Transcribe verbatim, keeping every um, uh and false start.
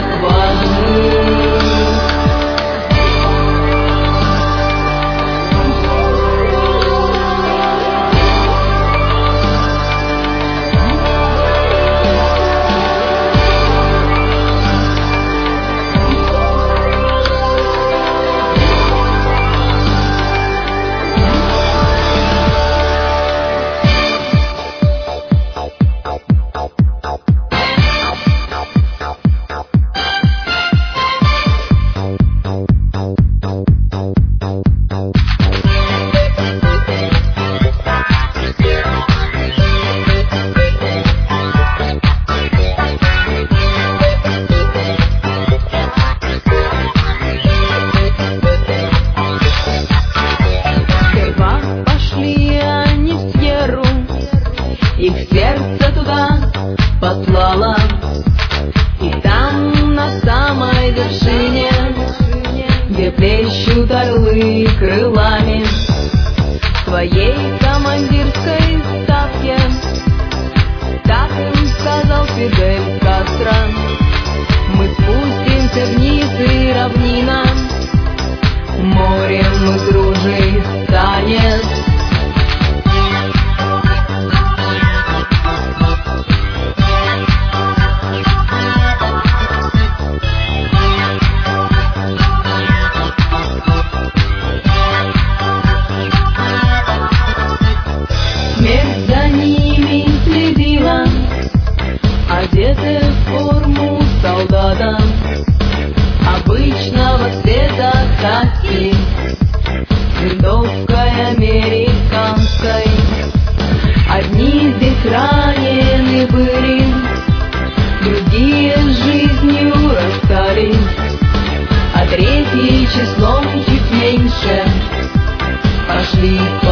Их сердце туда послало, и там, на самой вершине, где плещут орлы крылами, в своей командирской ставке, так им сказал Фидель Кастро: мы спустимся вниз, и равнина морем и дружей станет. Смерть за ними следила, одетая в форму солдата обычного цвета хаки, с винтовкой американской. Одни здесь ранены были, другие с жизнью расстались, а третьи числом чуть меньше пошли